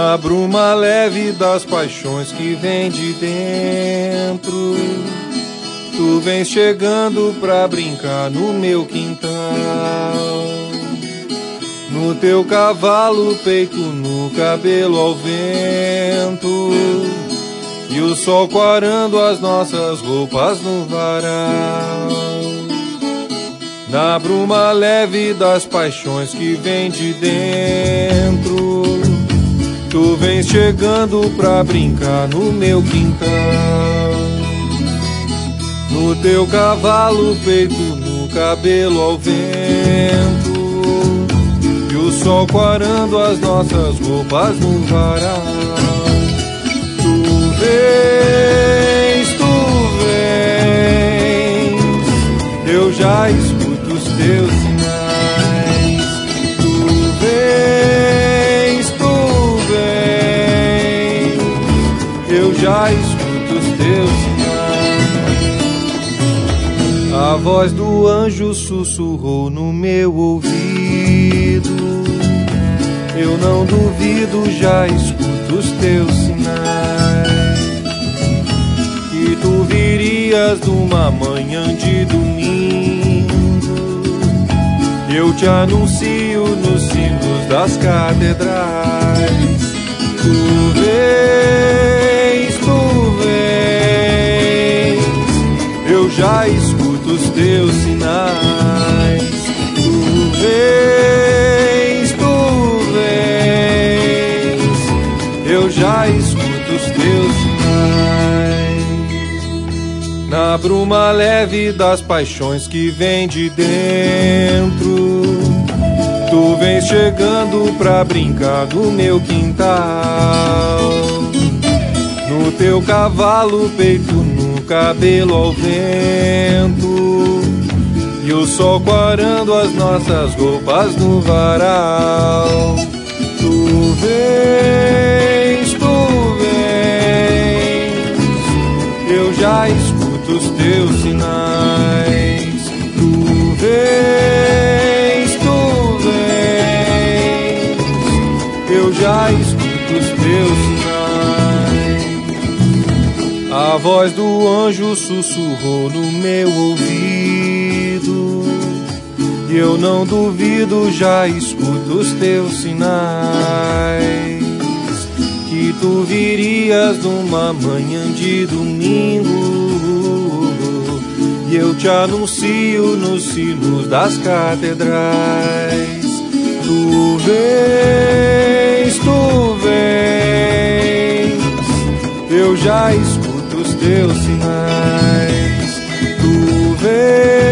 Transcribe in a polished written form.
Na bruma leve das paixões que vem de dentro, tu vens chegando pra brincar no meu quintal. No teu cavalo, peito no cabelo ao vento, e o sol quarando as nossas roupas no varal. Na bruma leve das paixões que vem de dentro, tu vens chegando pra brincar no meu quintal. No teu cavalo, peito no cabelo ao vento, e o sol quarando as nossas roupas no varal. Tu vens, eu já escuto os teus sinais. Tu vens, eu já escuto os teus sinais. A voz do anjo sussurrou no meu ouvido, eu não duvido, já escuto os teus sinais. Que tu virias numa manhã de domingo, eu te anuncio nos sinos das catedrais. Tu vens, eu já escuto os teus sinais. Tu vens, eu já escuto os teus sinais. Na bruma leve das paixões que vem de dentro, tu vens chegando pra brincar no meu quintal. No teu cavalo, peito no cabelo ao vento, e o sol quarando as nossas roupas no varal. Tu vens, eu já escuto os teus sinais. Tu vens, eu já escuto os teus sinais. A voz do anjo sussurrou no meu ouvido, e eu não duvido, já escuto os teus sinais. Que tu virias numa manhã de domingo, e eu te anuncio nos sinos das catedrais. Tu vens, eu já escuto os teus sinais. Tu vens,